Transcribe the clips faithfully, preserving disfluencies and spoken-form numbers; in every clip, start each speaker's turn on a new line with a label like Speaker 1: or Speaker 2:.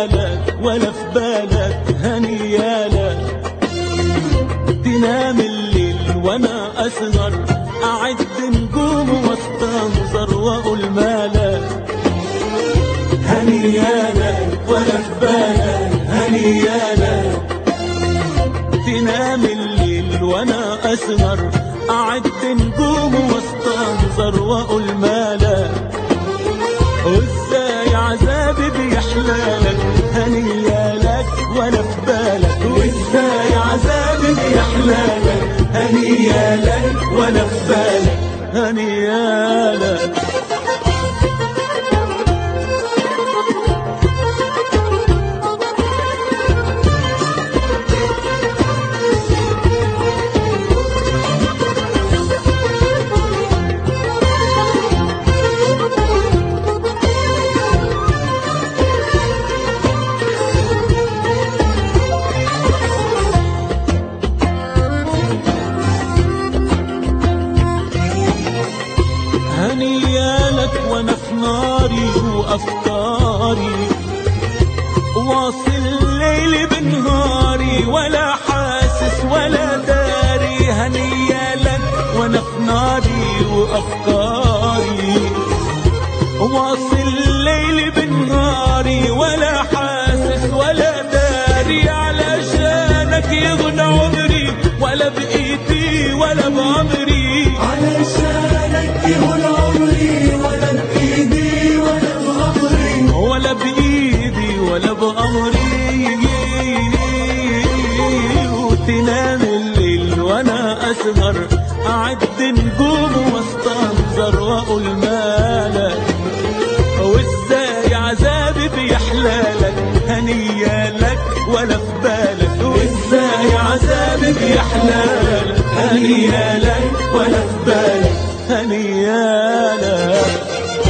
Speaker 1: هنيالك ولا في بالك هنيالك. تنام الليل وانا اسهر اعد نجوم واستنظر واقول مالك. هنيالك ولا في بالك هنيالك. تنام الليل وانا اسهر اعد نجوم واستنظر واقول مالك. وازاي عذابي بيحلالك هنيالك ولا في بالك. وازاي عذابي بيحلالك هنيالك ولا في بالك هنيالك. هنيالك وانا في ناري وافكاري واصل ليلي بنهاري ولا حاسس ولا داري. هنيالك وانا في ناري وافكاري واصل ليلي بنهاري ولا حاسس ولا داري. علشانك يغنى عمري ولا بايدي ولا بامري.
Speaker 2: علشانك يهون عمري ولا بإيدي ولا بأمري.
Speaker 1: ولا بإيدي ولا بأمري. وتنام الليل وأنا أسهر أعد نجوم واستنظر وأقول مالك. وإزاي عذابي بيحلالك هنيالك ولا في بالك. وإزاي عذابي بيحلالك هنيالك ولا في بالك هنيالك.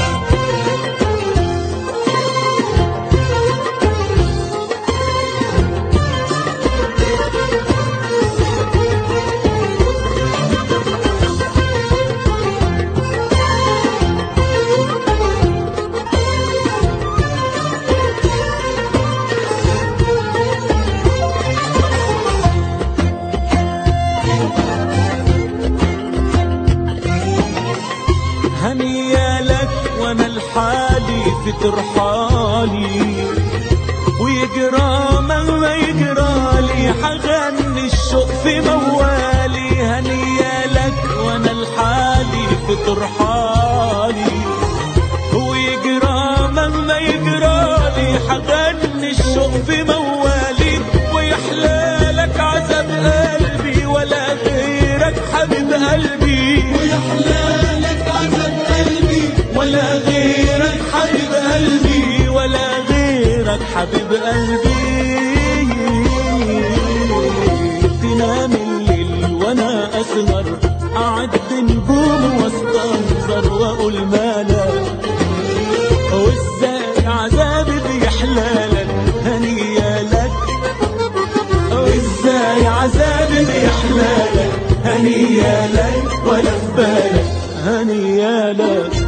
Speaker 1: هنيالك وانا لحالي في ترحالي ويجرى مهما يجرالي حغني الشوق في موالي. هنيالك وانا لحالي في ترحالي ويجرى مهما يجرالي حغني الشوق في موالي. ويحلالك عذاب قلبي ولا غيرك حبيب قلبي.
Speaker 2: ويحلالك عذاب قلبي
Speaker 1: ولا غيرك حبيب قلبي ولا غيرك حبيب قلبي. تنام الليل وانا اسهر اعد نجوم واستنظر واقول مالك. وازاي عذابي بيحلالك هنيالك. وازاي عذابي بيحلالك هنيالك ولا في بالك هنيالك.